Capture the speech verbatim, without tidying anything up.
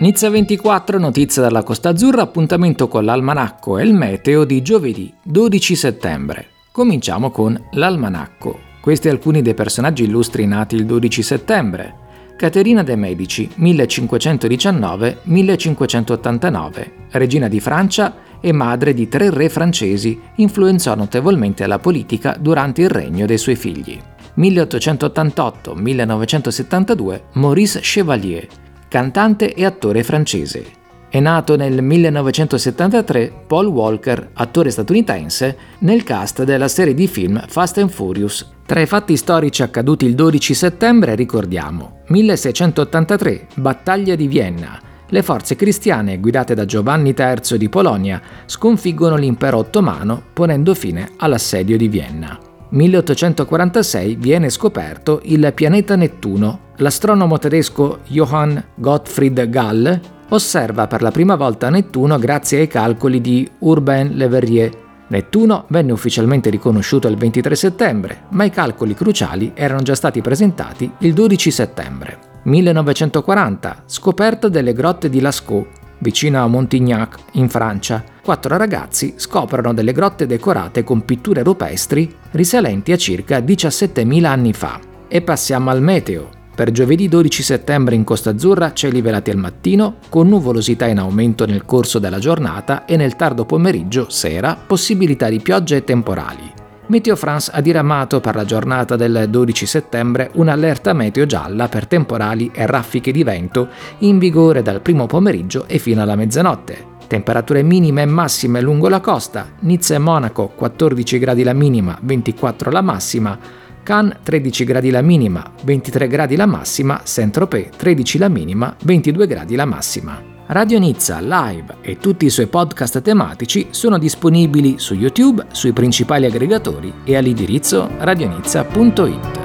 Nizza ventiquattro, notizie dalla Costa Azzurra, appuntamento con l'almanacco e il meteo di giovedì dodici settembre. Cominciamo con l'almanacco. Questi alcuni dei personaggi illustri nati il dodici settembre. Caterina de' Medici, millecinquecentodiciannove millecinquecentottantanove, regina di Francia e madre di tre re francesi, influenzò notevolmente la politica durante il regno dei suoi figli. milleottocentottantotto millenovecentosettantadue, Maurice Chevalier, cantante e attore francese. È nato nel millenovecentosettantatré Paul Walker, attore statunitense, nel cast della serie di film Fast and Furious. Tra i fatti storici accaduti il dodici settembre ricordiamo milleseicentottantatré, Battaglia di Vienna. Le forze cristiane guidate da Giovanni terzo di Polonia sconfiggono l'impero ottomano ponendo fine all'assedio di Vienna. milleottocentoquarantasei viene scoperto il pianeta Nettuno. L'astronomo tedesco Johann Gottfried Gall osserva per la prima volta Nettuno grazie ai calcoli di Urbain Le Verrier. Nettuno venne ufficialmente riconosciuto il ventitré settembre, ma i calcoli cruciali erano già stati presentati il dodici settembre. millenovecentoquaranta, scoperta delle grotte di Lascaux, vicino a Montignac, in Francia. Quattro ragazzi scoprono delle grotte decorate con pitture rupestri risalenti a circa diciassettemila anni fa. E passiamo al meteo. Per giovedì dodici settembre in Costa Azzurra cieli velati al mattino, con nuvolosità in aumento nel corso della giornata e nel tardo pomeriggio, sera, possibilità di piogge e temporali. Meteo France ha diramato per la giornata del dodici settembre un'allerta meteo gialla per temporali e raffiche di vento in vigore dal primo pomeriggio e fino alla mezzanotte. Temperature minime e massime lungo la costa: Nizza e Monaco quattordici gradi la minima, ventiquattro la massima, Cannes tredici gradi la minima, ventitré gradi la massima, Saint-Tropez tredici la minima, ventidue gradi la massima. Radio Nizza Live e tutti i suoi podcast tematici sono disponibili su YouTube, sui principali aggregatori e all'indirizzo radionizza punto it.